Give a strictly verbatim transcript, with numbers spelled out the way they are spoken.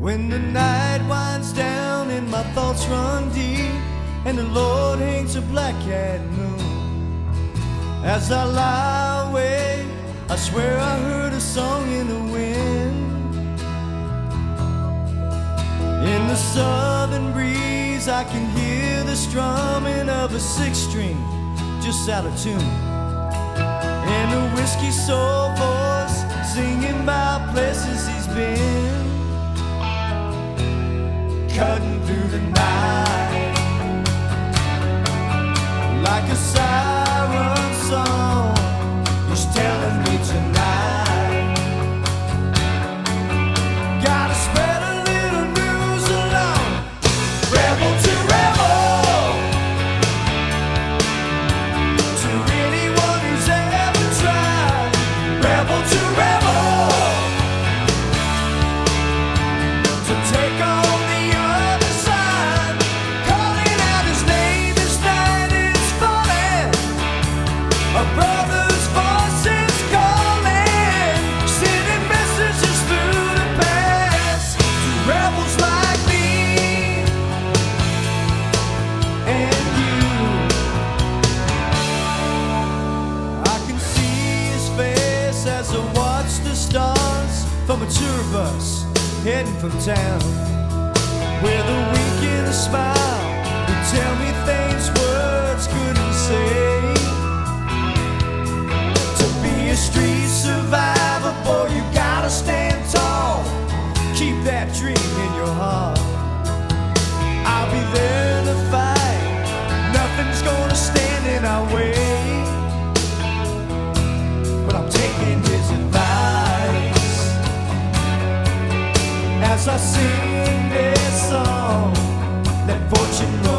When the night winds down and my thoughts run deep, and the Lord hangs a black cat moon, as I lie awake, I swear I heard a song in the wind. In the southern breeze I can hear the strumming of a six string just out of tune, and a whiskey soul voice singing about places he's been. Cutting through the night like a siren song, he's telling me tonight, gotta spread a little news along. Rebel to rebel, to anyone who's ever tried. Rebel to rebel, to take on a brother's voice is calling, sending messages through the past to rebels like me and you. I can see his face as I watch the stars from a tour bus heading from town, with a wink and a smile who tell me things words couldn't say. A street survivor, boy, you gotta stand tall. Keep that dream in your heart. I'll be there to fight. Nothing's gonna stand in our way. But I'm taking his advice as I sing this song. Let fortune roll.